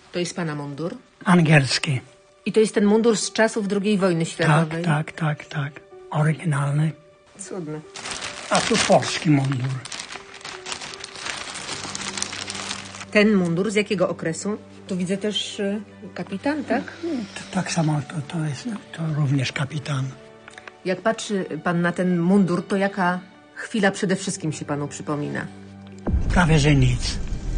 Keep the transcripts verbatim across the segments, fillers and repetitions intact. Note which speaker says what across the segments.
Speaker 1: To jest pana mundur?
Speaker 2: Angielski.
Speaker 1: I to jest ten mundur z czasów drugiej wojny światowej?
Speaker 2: Tak, tak, tak, tak. Oryginalny.
Speaker 1: Cudny.
Speaker 2: A tu polski mundur.
Speaker 1: Ten mundur z jakiego okresu? Tu widzę też y, kapitan, tak?
Speaker 2: To, tak samo to, to jest to również kapitan.
Speaker 1: Jak patrzy pan na ten mundur, to jaka chwila przede wszystkim się panu przypomina?
Speaker 2: Prawie że nic.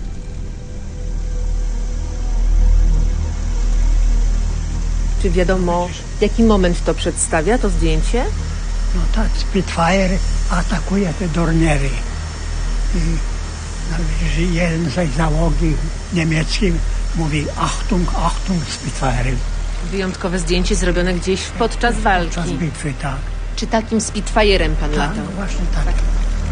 Speaker 1: Czy wiadomo, jaki moment to przedstawia, to zdjęcie?
Speaker 2: No tak, Spitfire atakuje te Dorniery. I no, jeden z załogi niemieckiej mówi Achtung, Achtung, Spitfire.
Speaker 1: Wyjątkowe zdjęcie zrobione gdzieś podczas walki.
Speaker 2: Podczas bitwy, tak.
Speaker 1: Czy takim Spitfire'em pan
Speaker 2: Tak,
Speaker 1: latał?
Speaker 2: no właśnie tak. tak.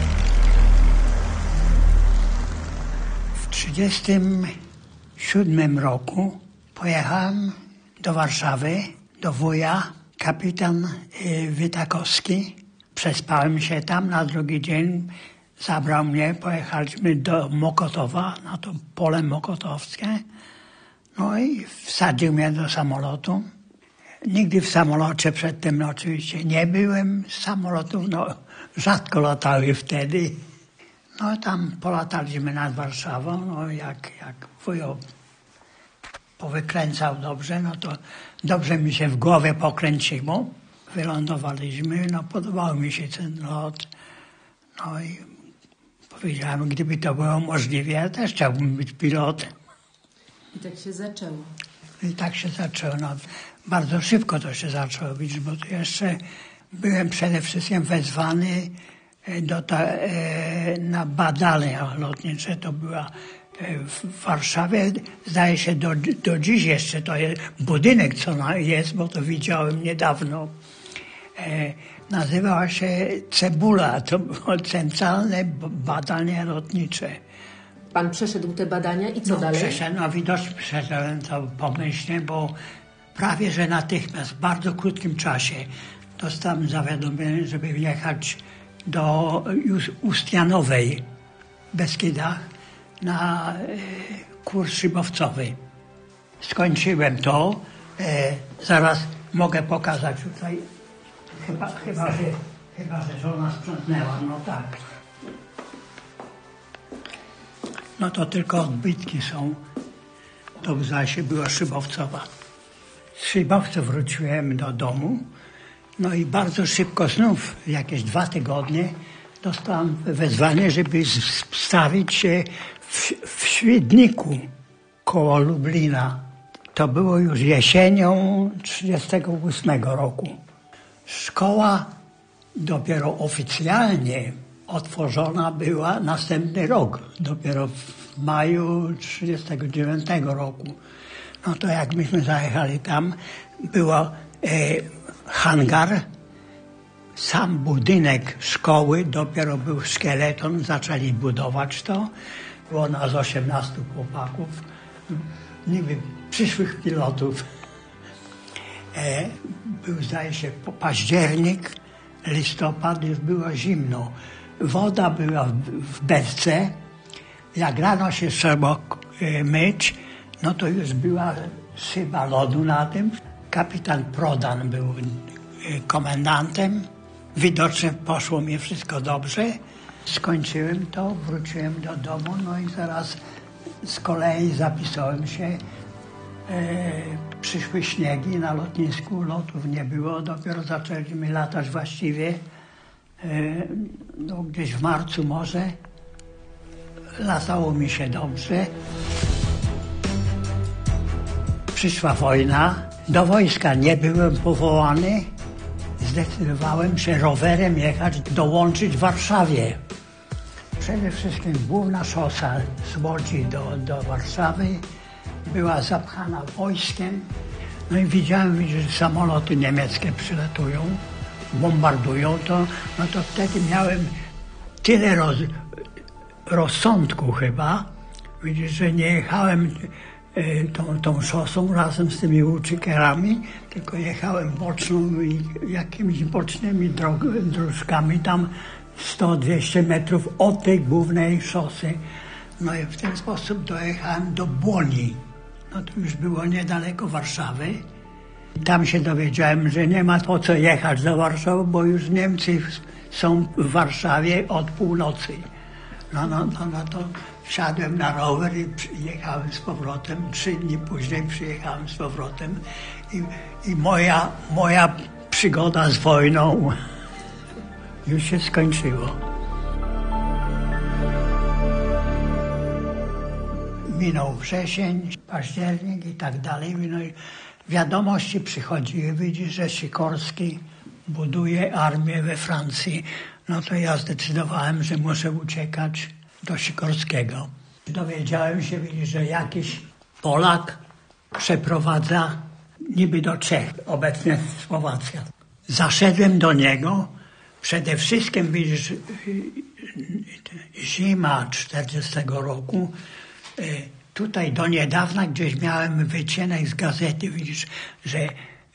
Speaker 2: W trzydziestym siódmym roku pojechałem do Warszawy, do wuja, kapitan y, Witakowski. Przespałem się tam, na drugi dzień zabrał mnie, pojechaliśmy do Mokotowa, na to pole mokotowskie. No i wsadził mnie do samolotu. Nigdy w samolocie przedtem oczywiście nie byłem. Z samolotów no, rzadko latały wtedy. No tam polataliśmy nad Warszawą, no jak, jak wujo powykręcał dobrze, no to dobrze mi się w głowie pokręciło. Wylądowaliśmy, no podobał mi się ten lot. No i powiedziałem, gdyby to było możliwe, ja też chciałbym być pilotem.
Speaker 1: I tak się zaczęło.
Speaker 2: I tak się zaczęło. No, bardzo szybko to się zaczęło robić, bo to jeszcze byłem przede wszystkim wezwany do ta, e, na badania lotnicze. To była e, w Warszawie, zdaje się do, do dziś jeszcze to jest budynek, co jest, bo to widziałem niedawno. E, nazywała się Cebula, to było Centralne Badania Lotnicze.
Speaker 1: Pan przeszedł te badania i co
Speaker 2: no,
Speaker 1: dalej?
Speaker 2: Przeszedł, no widocznie przeszedłem to pomyślnie, bo prawie że natychmiast, w bardzo krótkim czasie dostałem zawiadomienie, żeby jechać do Ustianowej w Beskidach na e, kurs szybowcowy. Skończyłem to, e, zaraz mogę pokazać tutaj, chyba, chyba, że, chyba że żona sprzątnęła, no tak. No to tylko odbitki są. To zdaje się była szybowcowa. Z szybowca wróciłem do domu. No i bardzo szybko, znów jakieś dwa tygodnie, dostałem wezwanie, żeby stawić się w, w Świdniku koło Lublina. To było już jesienią trzydziestego ósmego roku. Szkoła dopiero oficjalnie otworzona była następny rok, dopiero w maju trzydziestego dziewiątego roku. No to jak myśmy zajechali tam, było e, hangar, sam budynek szkoły, dopiero był szkieleton, zaczęli budować to. Było nas osiemnastu chłopaków, niby przyszłych pilotów. E, był zdaje się październik, listopad, już było zimno. Woda była w beczce. Jak rano się trzeba myć, no to już była szyba lodu na tym. Kapitan Prodan był komendantem. Widocznie poszło mi wszystko dobrze. Skończyłem to, wróciłem do domu, no i zaraz z kolei zapisałem się. E, przyszły śniegi na lotnisku, lotów nie było, dopiero zaczęliśmy latać właściwie. No, gdzieś w marcu może. Latało mi się dobrze. Przyszła wojna. Do wojska nie byłem powołany. Zdecydowałem się rowerem jechać, dołączyć w Warszawie. Przede wszystkim główna szosa z Łodzi do, do Warszawy była zapchana wojskiem. No i widziałem, że samoloty niemieckie przylatują, bombardują to, no to wtedy miałem tyle roz, rozsądku chyba, widzisz, że nie jechałem e, tą, tą szosą razem z tymi łuczykerami, tylko jechałem boczną i jakimiś bocznymi drog, dróżkami tam sto dwieście metrów od tej głównej szosy. No i w ten sposób dojechałem do Błoni. No to już było niedaleko Warszawy. Tam się dowiedziałem, że nie ma po co jechać do Warszawy, bo już Niemcy są w Warszawie od północy. No, no, no, no to wsiadłem na rower i jechałem z powrotem. Trzy dni później przyjechałem z powrotem i, i moja, moja przygoda z wojną już się skończyła. Minął wrzesień, październik i tak dalej. No i wiadomości przychodziły, widzisz, że Sikorski buduje armię we Francji. No to ja zdecydowałem, że muszę uciekać do Sikorskiego. Dowiedziałem się, widzisz, że jakiś Polak przeprowadza niby do Czech, obecnie Słowacja. Zaszedłem do niego, przede wszystkim, widzisz, zima czterdziestego roku, tutaj do niedawna gdzieś miałem wycinek z gazety, widzisz, że e,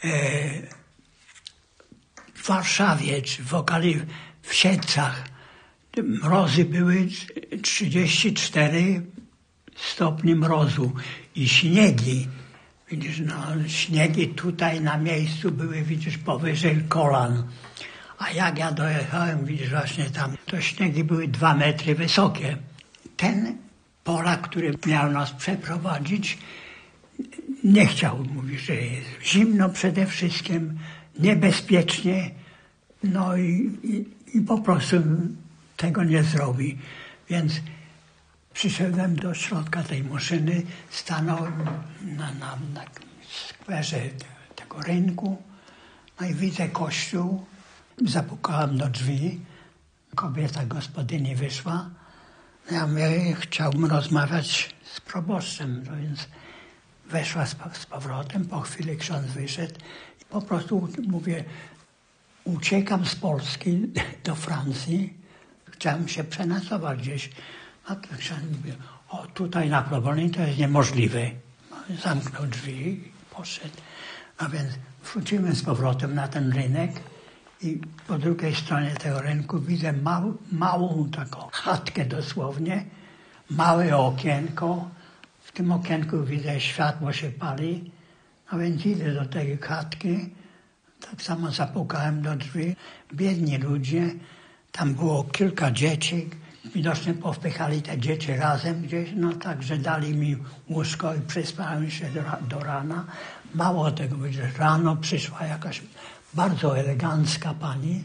Speaker 2: w Warszawie czy w okolicy, w Siedlcach mrozy były trzydzieści cztery stopnie mrozu i śniegi. Widzisz, no śniegi tutaj na miejscu były, widzisz, powyżej kolan. A jak ja dojechałem, widzisz, właśnie tam, to śniegi były dwa metry wysokie. Ten Polak, który miał nas przeprowadzić, nie chciał. Mówi, że jest zimno przede wszystkim, niebezpiecznie, no i, i, i po prostu tego nie zrobi. Więc przyszedłem do środka tej maszyny, stanąłem na, na, na skwerze tego rynku, no i widzę kościół, zapukałem do drzwi, kobieta gospodyni wyszła. Ja mówię, chciałbym rozmawiać z proboszczem, no więc weszła z, z powrotem, po chwili ksiądz wyszedł i po prostu mówię, uciekam z Polski do Francji, chciałem się przenocować gdzieś. A ten ksiądz mówi, o tutaj na Probolnie to jest niemożliwe. No, zamknął drzwi i poszedł. A więc wrócimy z powrotem na ten rynek i po drugiej stronie tego rynku widzę mał, małą taką chatkę dosłownie, małe okienko. W tym okienku widzę, światło się pali. A więc idę do tej chatki, tak samo zapukałem do drzwi. Biedni ludzie, tam było kilka dzieci, widocznie powpychali te dzieci razem gdzieś, no także dali mi łóżko i przespałem się do, do rana. Mało tego, że rano przyszła jakaś bardzo elegancka pani,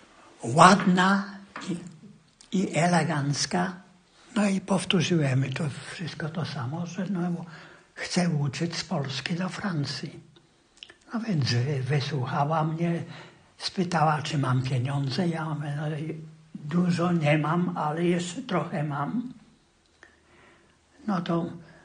Speaker 2: ładna i, i elegancka. No i powtórzyłem to wszystko to samo, że no, chcę uczyć z Polski do Francji. No więc wysłuchała mnie, spytała, czy mam pieniądze. Ja mówię, no, dużo nie mam, ale jeszcze trochę mam. No to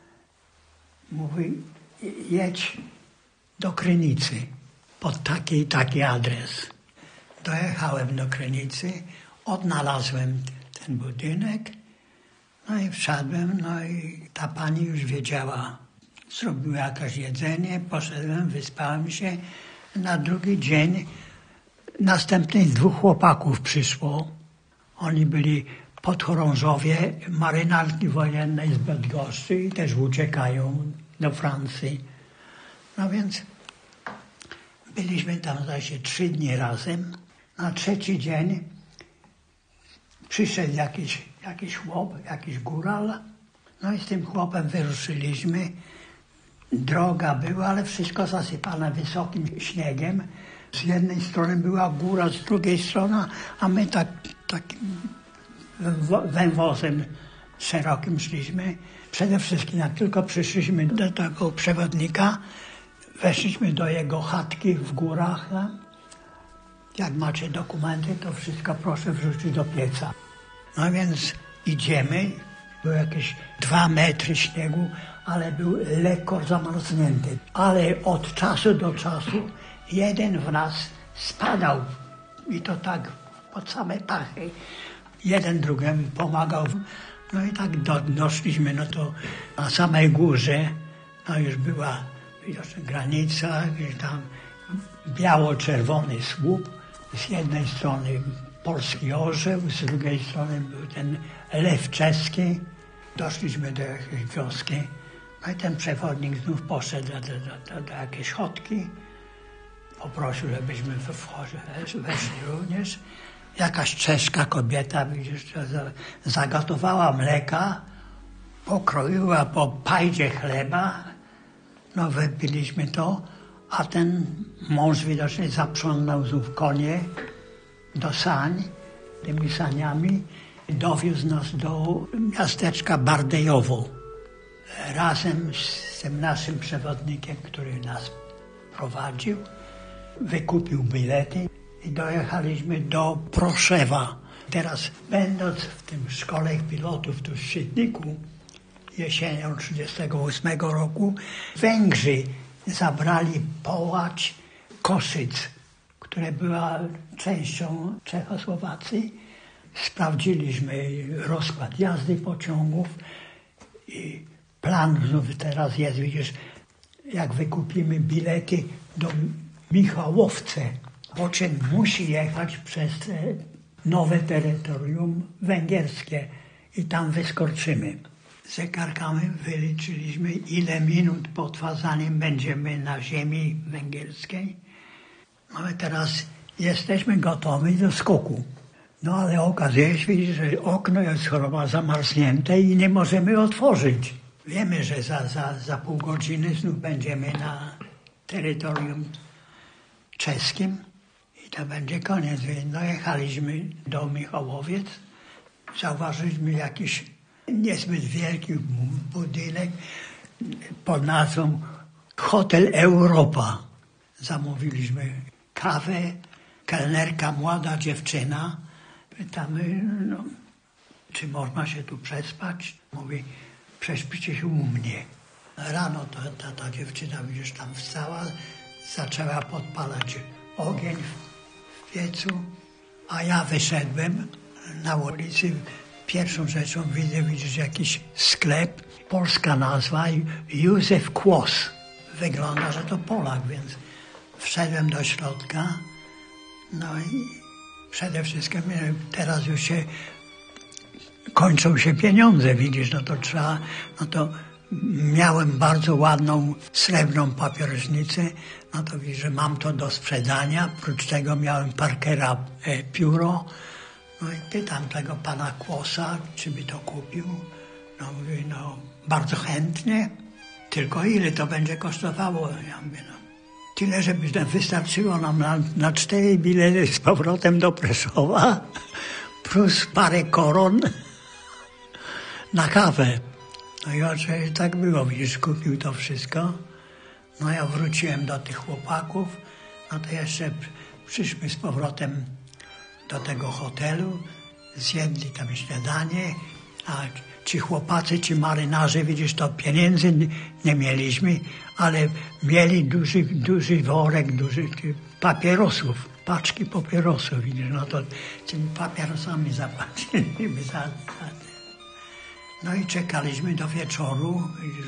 Speaker 2: mówi, jedź do Krynicy pod taki i taki adres. Dojechałem do Krynicy, odnalazłem ten budynek, no i wszedłem, no i ta pani już wiedziała, zrobiła jakieś jedzenie, poszedłem, wyspałem się. Na drugi dzień następnych dwóch chłopaków przyszło. Oni byli podchorążowie marynarki wojennej z Bydgoszczy i też uciekają do Francji. No więc byliśmy tam zdaje trzy dni razem. Na trzeci dzień przyszedł jakiś, jakiś chłop, jakiś góral. No i z tym chłopem wyruszyliśmy. Droga była, ale wszystko zasypane wysokim śniegiem. Z jednej strony była góra, z drugiej strony, a my tak, takim węwozem szerokim szliśmy. Przede wszystkim, jak tylko przyszliśmy do tego przewodnika, weszliśmy do jego chatki w górach. Jak macie dokumenty, to wszystko proszę wrzucić do pieca. No więc idziemy. Były jakieś dwa metry śniegu, ale był lekko zamarznięty. Ale od czasu do czasu jeden w nas spadał i to tak pod same pachy. Jeden drugiemu pomagał. No i tak do, doszliśmy, no to na samej górze, no już była widocznie granica, gdzieś tam biało-czerwony słup. Z jednej strony polski orzeł, z drugiej strony był ten lew czeski. Doszliśmy do jakiejś wioski, No i ten przewodnik znów poszedł do, do, do, do jakiejś chodki. Poprosił, żebyśmy weszli również. Jakaś czeska kobieta, widzisz, zagotowała mleka, pokroiła po pajdzie chleba. No wypiliśmy to, a ten mąż widocznie zaprzątnął znów konie do sań, tymi saniami. Dowiózł nas do miasteczka Bardejowo. Razem z tym naszym przewodnikiem, który nas prowadził, wykupił bilety i dojechaliśmy do Proszewa. Teraz, będąc w tym szkole pilotów tu w Szydniku, jesienią tysiąc dziewięćset trzydziestego ósmego roku, Węgrzy zabrali połać Koszyc, która była częścią Czechosłowacji. Sprawdziliśmy rozkład jazdy pociągów i plan znów teraz jest, widzisz, jak wykupimy bilety do Michałowce. Pociąg musi jechać przez nowe terytorium węgierskie i tam wyskoczymy. Zegarkami wyliczyliśmy, ile minut potrwa, zanim będziemy na ziemi węgierskiej. No i teraz jesteśmy gotowi do skoku. No ale okazuje się, że okno jest choroba zamarznięte i nie możemy otworzyć. Wiemy, że za, za, za pół godziny znów będziemy na terytorium czeskim i to będzie koniec. Dojechaliśmy do Michałowiec, zauważyliśmy jakiś niezbyt wielki budynek pod nazwą Hotel Europa. Zamówiliśmy kawę, kelnerka, młoda dziewczyna. Pytamy, no, czy można się tu przespać? Mówi, prześpicie się u mnie. Rano ta, ta, ta dziewczyna, widzisz, tam wstała, zaczęła podpalać ogień w piecu, a ja wyszedłem na ulicy. Pierwszą rzeczą widzę, widzisz, jakiś sklep, polska nazwa, Józef Kłos. Wygląda, że to Polak, więc wszedłem do środka, no i przede wszystkim teraz już się kończą się pieniądze, widzisz, no to trzeba, no to miałem bardzo ładną srebrną papierośnicę, no to widzisz, że mam to do sprzedania, prócz tego miałem Parkera e, pióro, no i pytam tego pana Kłosa, czy by to kupił, no mówi, no bardzo chętnie, tylko ile to będzie kosztowało, ja mówię, no tyle, żeby wystarczyło nam na, na cztery bilety z powrotem do Preszowa, plus parę koron na kawę. No i oczywiście tak było, widzisz, kupił to wszystko. No ja wróciłem do tych chłopaków, no to jeszcze przyszły z powrotem do tego hotelu, zjedli tam śniadanie, a ci chłopacy, ci marynarze, widzisz, to pieniędzy nie mieliśmy, ale mieli duży, duży worek, duży papierosów, paczki papierosów, widzisz, no to tymi papierosami zapłaciliśmy za, za No i czekaliśmy do wieczoru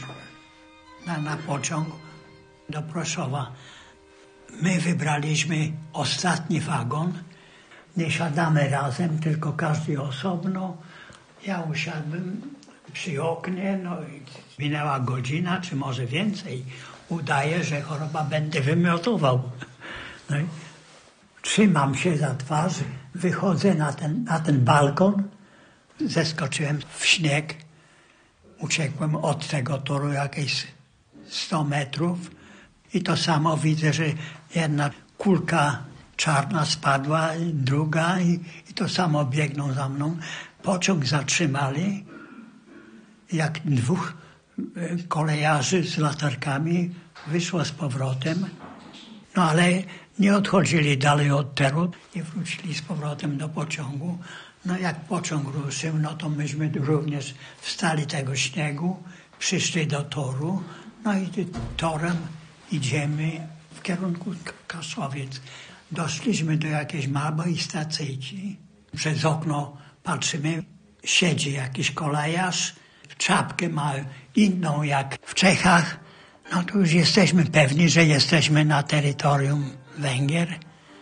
Speaker 2: na, na pociąg do Proszowa. My wybraliśmy ostatni wagon. Nie siadamy razem, tylko każdy osobno. Ja usiadłem przy oknie, no i minęła godzina, czy może więcej. Udaje, że choroba będę wymiotował. No i trzymam się za twarz, wychodzę na ten, na ten balkon, zeskoczyłem w śnieg. Uciekłem od tego toru jakieś sto metrów i to samo widzę, że jedna kulka czarna spadła, druga i, i to samo biegną za mną. Pociąg zatrzymali, jak dwóch kolejarzy z latarkami wyszło z powrotem, no ale nie odchodzili dalej od toru i wrócili z powrotem do pociągu. No jak pociąg ruszył, no to myśmy również wstali tego śniegu, przyszli do toru, no i torem idziemy w kierunku Kaszowiec. Doszliśmy do jakiejś małej stacyjki. Przez okno patrzymy, siedzi jakiś kolejarz, czapkę ma inną jak w Czechach. No to już jesteśmy pewni, że jesteśmy na terytorium Węgier.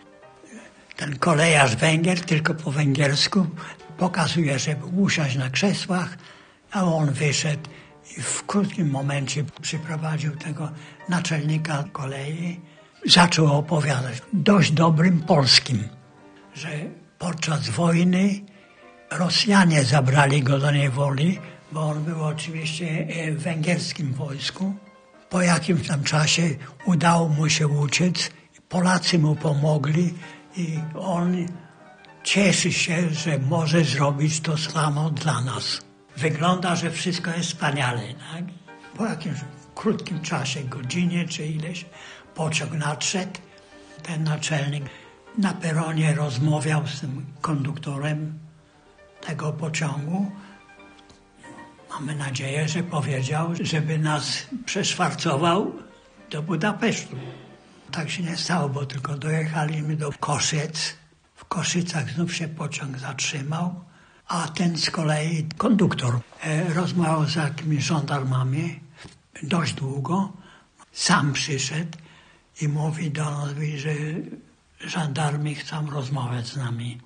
Speaker 2: Ten kolejarz Węgier, tylko po węgiersku, pokazuje, żeby usiąść na krzesłach, a on wyszedł, i w krótkim momencie przyprowadził tego naczelnika kolei. Zaczął opowiadać dość dobrym polskim, że podczas wojny Rosjanie zabrali go do niewoli, bo on był oczywiście w węgierskim wojsku. Po jakimś tam czasie udało mu się uciec, Polacy mu pomogli i on cieszy się, że może zrobić to samo dla nas. Wygląda, że wszystko jest wspaniale. Tak? Po jakimś krótkim czasie, godzinie czy ileś, pociąg nadszedł. Ten naczelnik na peronie rozmawiał z tym konduktorem tego pociągu. Mamy nadzieję, że powiedział, żeby nas przeszwarcował do Budapesztu. Tak się nie stało, bo tylko dojechaliśmy do Koszyc. W Koszycach znów się pociąg zatrzymał, a ten z kolei konduktor rozmawiał z jakimiś żandarmami dość długo. Sam przyszedł i mówi do nas, że żandarmi chcą rozmawiać z nami.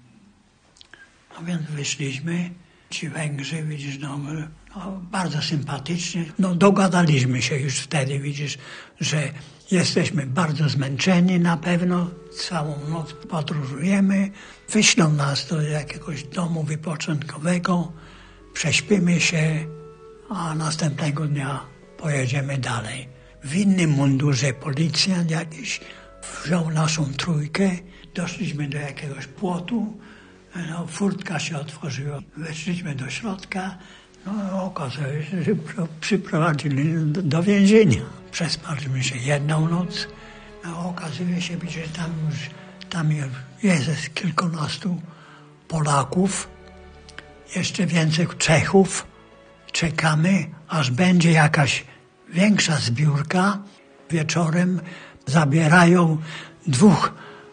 Speaker 2: No więc wyszliśmy. Ci Węgrzy, widzisz, no, no, bardzo sympatycznie. No dogadaliśmy się już wtedy, widzisz, że jesteśmy bardzo zmęczeni na pewno. Całą noc podróżujemy. Wyślą nas do jakiegoś domu wypoczynkowego. Prześpimy się, a następnego dnia pojedziemy dalej. W innym mundurze policjant jakiś wziął naszą trójkę. Doszliśmy do jakiegoś płotu. No, furtka się otworzyła, weszliśmy do środka, no okazało się, że przyprowadzili do, do więzienia. Przespaliśmy się jedną noc, no okazuje się, że tam już tam jest kilkunastu Polaków, jeszcze więcej Czechów. Czekamy, aż będzie jakaś większa zbiórka. Wieczorem zabierają dwóch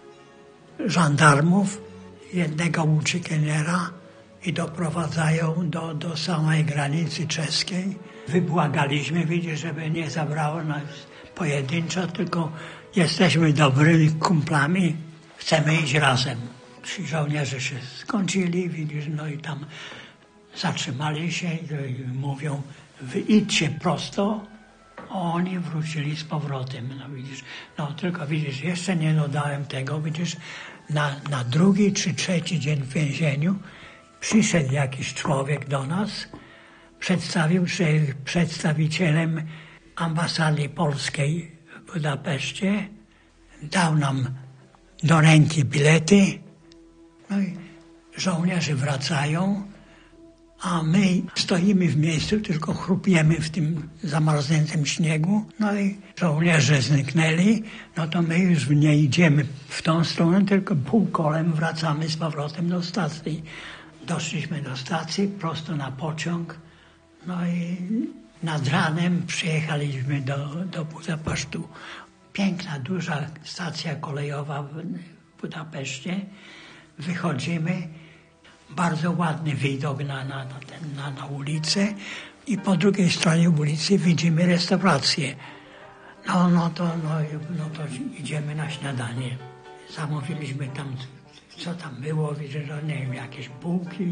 Speaker 2: żandarmów, jednego uciekiniera i doprowadzają do, do samej granicy czeskiej. Wybłagaliśmy, widzisz, żeby nie zabrało nas pojedynczo, tylko jesteśmy dobrymi kumplami, chcemy iść razem. Ci żołnierze się skończyli, widzisz, no i tam zatrzymali się i mówią, wy idźcie prosto, a oni wrócili z powrotem. No widzisz, no tylko widzisz, jeszcze nie dodałem tego, widzisz, Na, na drugi czy trzeci dzień w więzieniu przyszedł jakiś człowiek do nas, przedstawił się przedstawicielem ambasady polskiej w Budapeszcie, dał nam do ręki bilety, no i żołnierze wracają, a my stoimy w miejscu, tylko chrupiemy w tym zamarzniętym śniegu. No i żołnierze zniknęli, no to my już nie idziemy w tą stronę, tylko półkolem wracamy z powrotem do stacji. Doszliśmy do stacji, prosto na pociąg, no i nad ranem przyjechaliśmy do, do Budapesztu. Piękna, duża stacja kolejowa w Budapeszcie. Wychodzimy. Bardzo ładny widok na, na, na, ten, na, na ulicę i po drugiej stronie ulicy widzimy restaurację. No, no, to, no, no to idziemy na śniadanie. Zamówiliśmy tam, co tam było, widzę, że nie wiem, jakieś bułki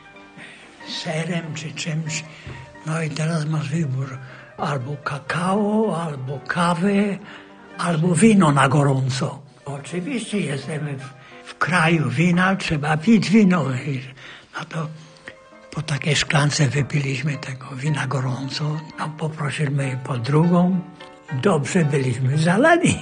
Speaker 2: z serem czy czymś. No i teraz masz wybór albo kakao, albo kawę, albo wino na gorąco. Oczywiście jesteśmy w W kraju wina trzeba pić wino. No to po takiej szklance wypiliśmy tego wina gorąco. No poprosiliśmy po drugą. Dobrze byliśmy zalani.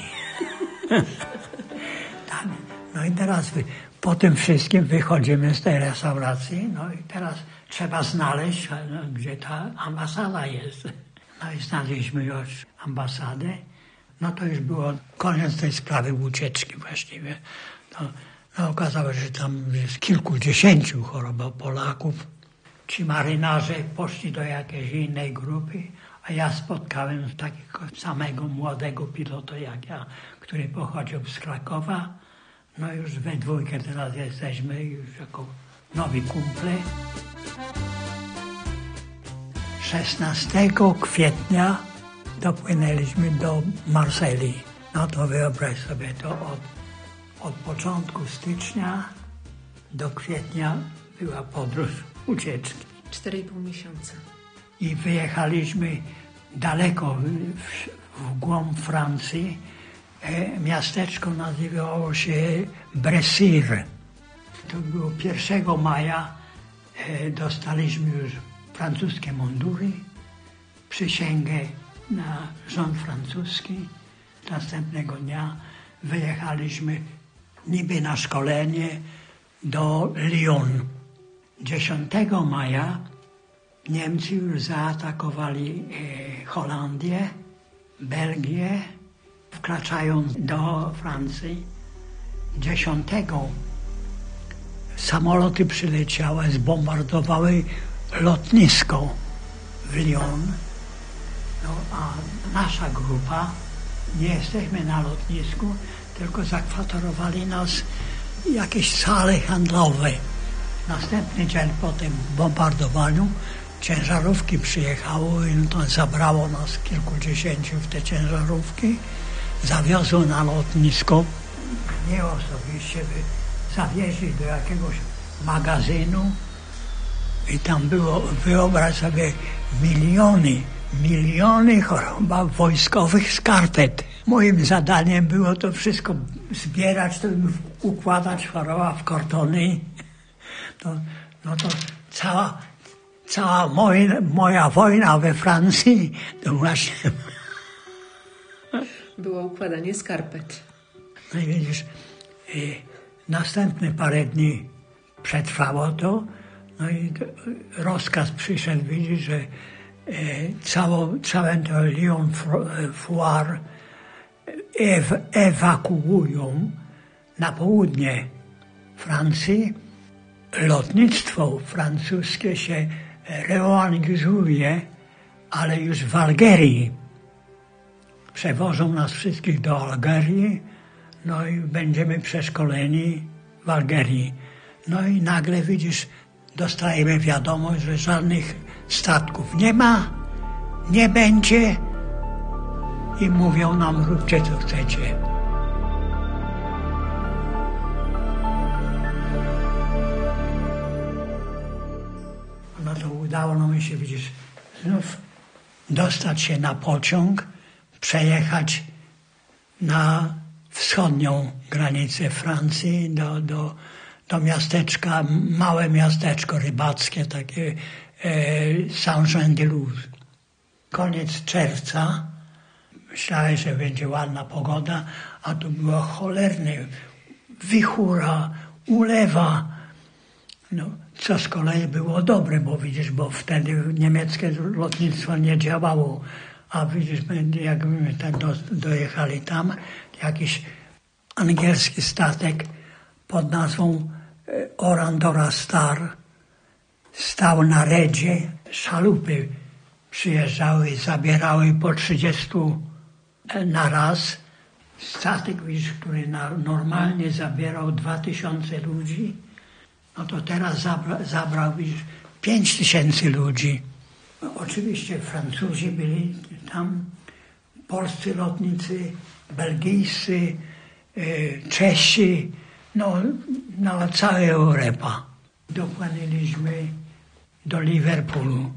Speaker 2: Tak. No i teraz wy, po tym wszystkim wychodzimy z tej restauracji. No i teraz trzeba znaleźć, no, gdzie ta ambasada jest. No i znaleźliśmy już ambasadę. No to już było koniec tej sprawy ucieczki właściwie. No, no okazało się, że tam jest kilkudziesięciu choroba Polaków. Ci marynarze poszli do jakiejś innej grupy, a ja spotkałem takiego samego młodego pilota jak ja, który pochodził z Krakowa. No już we dwójkę teraz jesteśmy już jako nowi kumple. szesnastego kwietnia dopłynęliśmy do Marsylii. No to wyobraź sobie to od Od początku stycznia do kwietnia była podróż ucieczki.
Speaker 1: Cztery i pół miesiąca.
Speaker 2: i wyjechaliśmy daleko w, w głąb Francji. E, miasteczko nazywało się Bresir. To było pierwszego maja. E, dostaliśmy już francuskie mundury, przysięgę na rząd francuski. Następnego dnia wyjechaliśmy niby na szkolenie do Lyon. dziesiątego maja Niemcy już zaatakowali e, Holandię, Belgię, wkraczając do Francji. dziesiątego samoloty przyleciały, zbombardowały lotnisko w Lyon. No, a nasza grupa, nie jesteśmy na lotnisku, tylko zakwaterowali nas jakieś sale handlowe. Następny dzień po tym bombardowaniu ciężarówki przyjechały i to zabrało nas kilkudziesięciu w te ciężarówki. Zawiozło na lotnisko. Mnie osobiście by zawieźli do jakiegoś magazynu i tam było, wyobraź sobie, miliony, miliony chyba wojskowych skarpet. Moim zadaniem było to wszystko zbierać, to układać choroba w kartony. To, no to cała, cała moja, moja wojna we Francji to właśnie
Speaker 1: było układanie skarpet.
Speaker 2: No i widzisz, y, następne parę dni przetrwało to, no i to, rozkaz przyszedł, widzisz, że y, cało, całe to Lyon Foire ew, ewakuują na południe Francji. Lotnictwo francuskie się reorganizuje, ale już w Algierii. Przewożą nas wszystkich do Algierii, no i będziemy przeszkoleni w Algierii. No i nagle, widzisz, dostajemy wiadomość, że żadnych statków nie ma, nie będzie i mówią nam, róbcie co chcecie. No to udało nam się, widzisz, znów dostać się na pociąg, przejechać na wschodnią granicę Francji do, do, do miasteczka, małe miasteczko rybackie, takie e, Saint-Jean-de-Luz. Koniec czerwca, myślałem, że będzie ładna pogoda, a tu było cholerny wichura, ulewa. No, co z kolei było dobre, bo widzisz, bo wtedy niemieckie lotnictwo nie działało. A widzisz, jak my tak do, dojechali tam, jakiś angielski statek pod nazwą Orandora Star stał na redzie. Szalupy przyjeżdżały i zabierały po trzydziestu na raz. Statek, widzisz, który na, normalnie zabierał dwa tysiące ludzi, no to teraz zabra, zabrał, widzisz, pięć tysięcy ludzi. No, oczywiście Francuzi byli tam, polscy lotnicy, belgijscy, y, Czesi, no, no cała Europa. Dopłynęliśmy do Liverpoolu.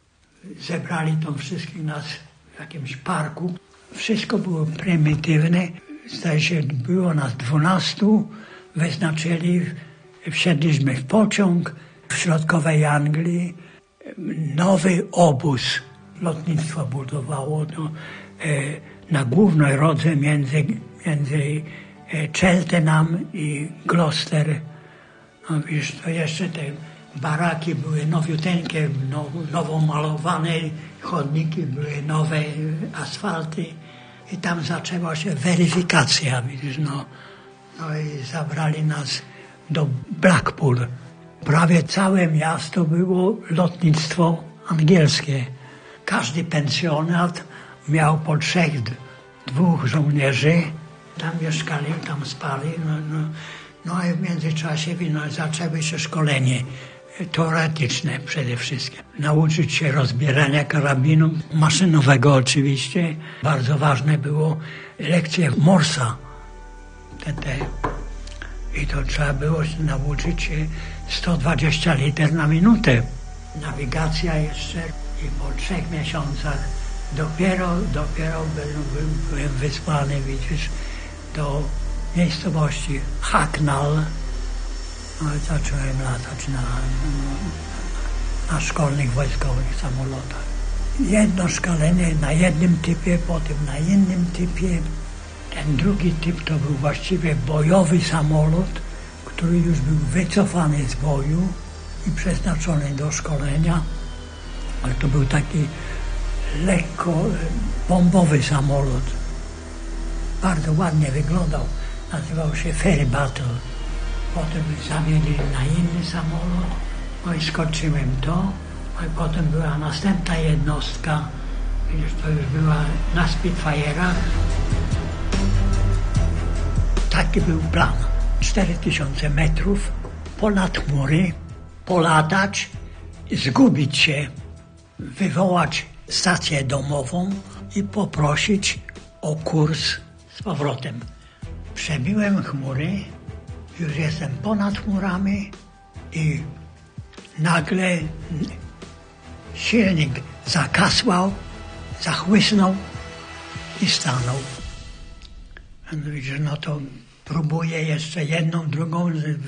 Speaker 2: Zebrali tam wszystkich nas w jakimś parku. Wszystko było prymitywne. Zdaje się, było nas dwunastu. Wyznaczyli, wsiedliśmy w pociąg w środkowej Anglii. Nowy obóz lotnictwo budowało no, e, na głównej drodze między, między e, Cheltenham i Gloucester. No, wiesz, to jeszcze te baraki były nowiuteńkie, now, nowo malowane, chodniki były nowe, asfalty i tam zaczęła się weryfikacja, widzisz, no. No i zabrali nas do Blackpool. Prawie całe miasto było lotnictwo angielskie. Każdy pensjonat miał po trzech, dwóch żołnierzy. Tam mieszkali, tam spali. No, no, no i w międzyczasie no, zaczęły się szkolenie teoretyczne przede wszystkim. Nauczyć się rozbierania karabinu maszynowego oczywiście. Bardzo ważne było lekcje Morsa. Te, te. I to trzeba było się nauczyć się sto dwadzieścia liter na minutę. Nawigacja jeszcze. I po trzech miesiącach dopiero, dopiero byłem, byłem wysłany, widzisz, do miejscowości Hacknall. No i zacząłem latać na, na szkolnych wojskowych samolotach. Jedno szkolenie na jednym typie, potem na innym typie. Ten drugi typ to był właściwie bojowy samolot, który już był wycofany z boju i przeznaczony do szkolenia. Ale to był taki lekko bombowy samolot. Bardzo ładnie wyglądał. Nazywał się Ferry Battle. Potem zamienili na inny samolot. No i skoczyłem to. No i potem była następna jednostka. Widzisz, to już była na Spitfire'ach. Taki był plan. cztery tysiące metrów ponad chmury, polatać, zgubić się, wywołać stację domową i poprosić o kurs z powrotem. Przebiłem chmury, już jestem ponad chmurami i nagle silnik zakasłał, zachłysnął i stanął. Widzisz, no to próbuję jeszcze jedną, drugą,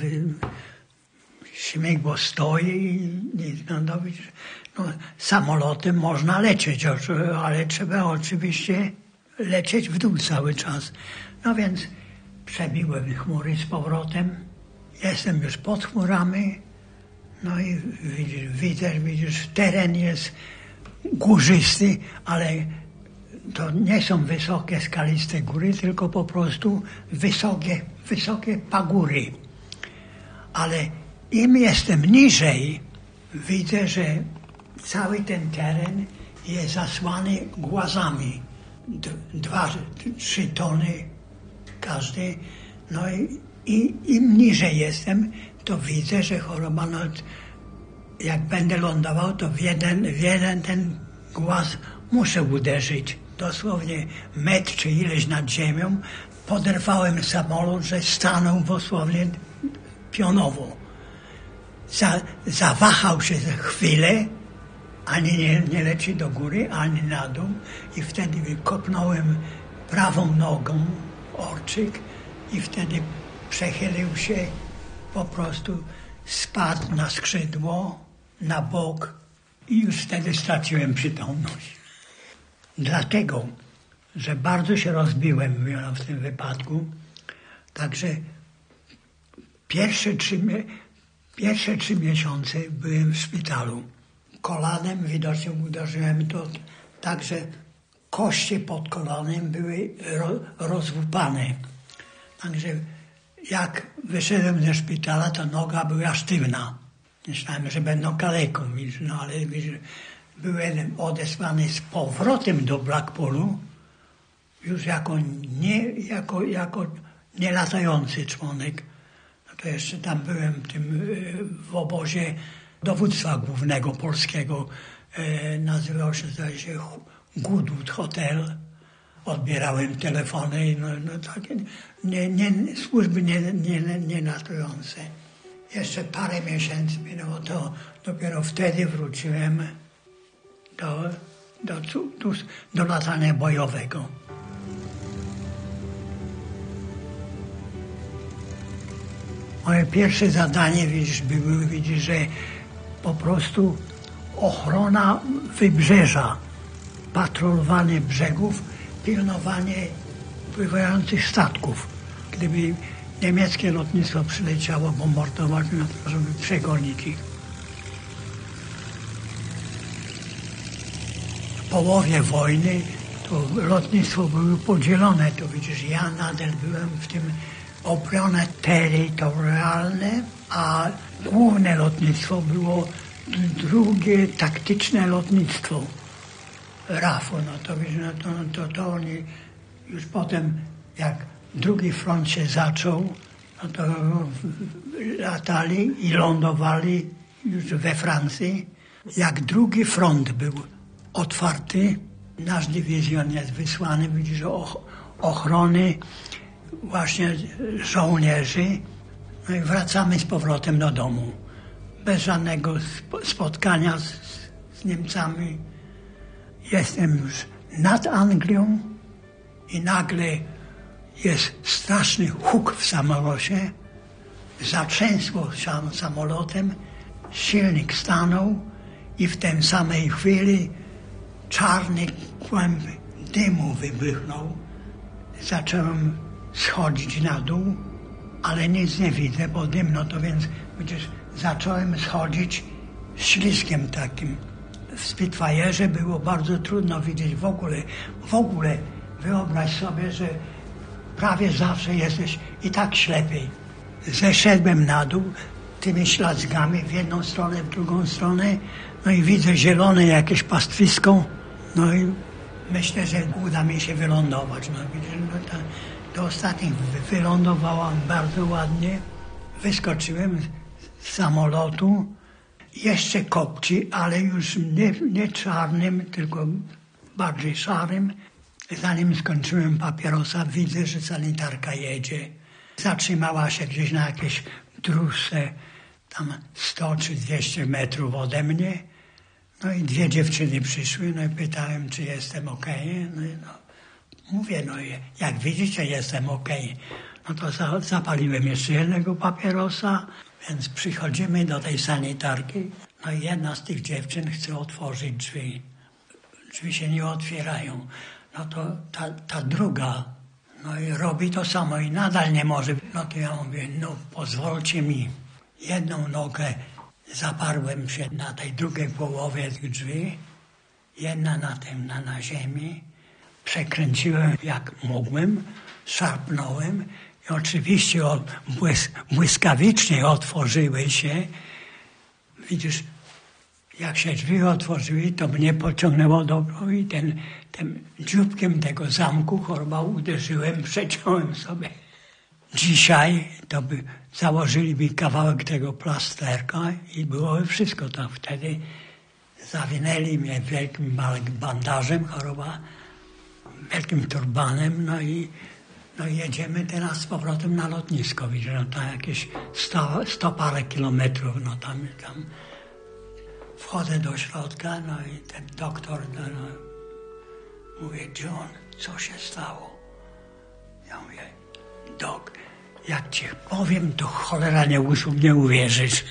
Speaker 2: śmigło stoi i no, no, widzisz, no, samolotem można lecieć, ale trzeba oczywiście lecieć w dół cały czas. No więc przebiłem chmury z powrotem, jestem już pod chmurami, no i widzisz, widzę, widzisz, teren jest górzysty, ale to nie są wysokie, skaliste góry, tylko po prostu wysokie, wysokie pagóry. Ale im jestem niżej, widzę, że cały ten teren jest zasłany głazami. Dwa, trzy tony każdy. No i, i im niżej jestem, to widzę, że choroba, no, jak będę lądował, to w jeden, w jeden ten głaz muszę uderzyć. Dosłownie metr czy ileś nad ziemią. Poderwałem samolot, że stanął dosłownie pionowo. Za, zawahał się za chwilę, ani nie, nie leci do góry, ani na dół i wtedy kopnąłem prawą nogą orczyk i wtedy przechylił się, po prostu spadł na skrzydło, na bok i już wtedy straciłem przytomność. Dlatego, że bardzo się rozbiłem w tym wypadku, także pierwsze trzy, pierwsze trzy miesiące byłem w szpitalu. Kolanem widocznie uderzyłem to, także kości pod kolanem były ro, rozłupane. Także jak wyszedłem ze szpitala, to noga była sztywna. Myślałem, że będą kaleką, no ale byłem odesłany z powrotem do Blackpoolu, już jako, nie, jako, jako nielatający członek. No to jeszcze tam byłem w, tym, w obozie dowództwa głównego polskiego. E, nazywał się, zdaje się, Goodwood Hotel. Odbierałem telefony, no, no takie nie, nie, służby nie, nie, nie latujące. Jeszcze parę miesięcy minęło, to dopiero wtedy wróciłem do, do, do, do latania bojowego. Moje pierwsze zadanie, widzisz, było, widzisz, że po prostu ochrona wybrzeża, patrolowanie brzegów, pilnowanie pływających statków. Gdyby niemieckie lotnictwo przyleciało bombardować, no to żeby przegonić ich. W połowie wojny to lotnictwo było podzielone. To widzisz, ja nadal byłem w tym obrony terytorialne, a główne lotnictwo było drugie taktyczne lotnictwo. R A F-u, no to widzisz, no to, to, to oni już potem, jak drugi front się zaczął, no to latali i lądowali już we Francji. Jak drugi front był otwarty, nasz dywizjon jest wysłany, widzisz, ochrony właśnie żołnierzy. No i wracamy z powrotem do domu. Bez żadnego spotkania z, z Niemcami. Jestem już nad Anglią i nagle jest straszny huk w samolocie. Zatrzęsło sam samolotem, silnik stanął i w tej samej chwili czarny kłęb dymu wybuchnął. Zacząłem schodzić na dół, ale nic nie widzę, bo dym, no to więc przecież zacząłem schodzić ślizgiem takim. W Spitfire'ze było bardzo trudno widzieć w ogóle, w ogóle wyobraź sobie, że prawie zawsze jesteś i tak ślepiej. Zeszedłem na dół tymi ślazgami w jedną stronę, w drugą stronę, no i widzę zielone jakieś pastwisko, no i myślę, że uda mi się wylądować. No, widzisz, no to, do ostatnich wylądowałam bardzo ładnie. Wyskoczyłem z samolotu, jeszcze kopci, ale już nie, nie czarnym, tylko bardziej szarym. Zanim skończyłem papierosa, widzę, że sanitarka jedzie. Zatrzymała się gdzieś na jakiejś dróżce, tam sto czy dwieście metrów ode mnie. No i dwie dziewczyny przyszły, no i pytałem, czy jestem okej. No i no, mówię, no jak widzicie, jestem okej. No to za, zapaliłem jeszcze jednego papierosa, więc przychodzimy do tej sanitarki. No i jedna z tych dziewczyn chce otworzyć drzwi. Drzwi się nie otwierają. No to ta, ta druga, no i robi to samo i nadal nie może. No to ja mówię, no pozwólcie mi. Jedną nogę zaparłem się na tej drugiej połowie tych drzwi, jedna na tym, na, na ziemi. Przekręciłem jak mogłem, szarpnąłem i oczywiście od, błys, błyskawicznie otworzyły się. Widzisz, jak się drzwi otworzyły, to mnie pociągnęło do i ten, tym dzióbkiem tego zamku choroba uderzyłem, przeciąłem sobie. Dzisiaj to by założyli mi kawałek tego plasterka i byłoby wszystko tam. Wtedy zawinęli mnie wielkim bandażem choroba, wielkim turbanem, no i no i jedziemy teraz z powrotem na lotnisko. Widzisz, no tam jakieś sto, sto parę kilometrów, no tam, tam wchodzę do środka, no i ten doktor, no, no, mówię, John, co się stało? Ja mówię, Dok, jak ci powiem, to cholera nie, nie uwierzysz.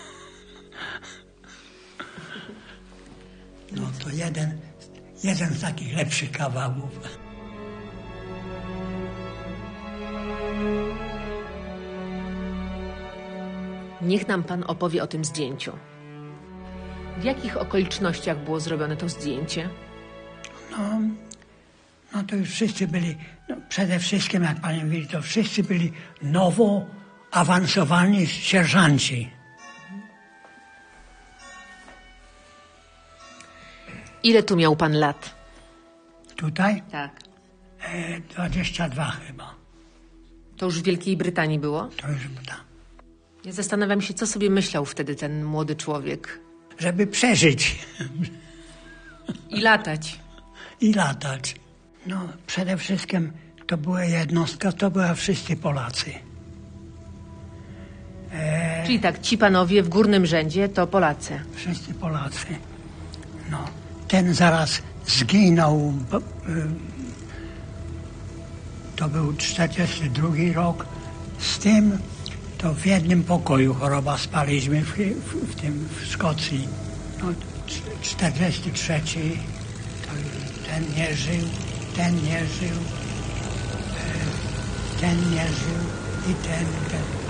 Speaker 2: No to jeden, jeden z takich lepszych kawałów.
Speaker 1: Niech nam pan opowie o tym zdjęciu. W jakich okolicznościach było zrobione to zdjęcie?
Speaker 2: No, no to już wszyscy byli, no przede wszystkim, jak pani mówi, to wszyscy byli nowo awansowani sierżanci.
Speaker 1: Ile tu miał pan lat?
Speaker 2: Tutaj?
Speaker 1: Tak.
Speaker 2: E, dwadzieścia dwa chyba.
Speaker 1: To już w Wielkiej Brytanii było?
Speaker 2: To już tak.
Speaker 1: Ja zastanawiam się, co sobie myślał wtedy ten młody człowiek.
Speaker 2: Żeby przeżyć.
Speaker 1: I latać.
Speaker 2: I latać. No, przede wszystkim to była jednostka, to była wszyscy Polacy. E...
Speaker 1: Czyli tak, ci panowie w górnym rzędzie to Polacy.
Speaker 2: Wszyscy Polacy. No, ten zaraz zginął. Bo, y, to był czterdziesty drugi rok. Z tym to w jednym pokoju choroba spaliśmy w, w, w tym w Szkocji. No, czterdziesty trzeci to ten nie żył, ten nie żył, ten nie żył i ten, ten.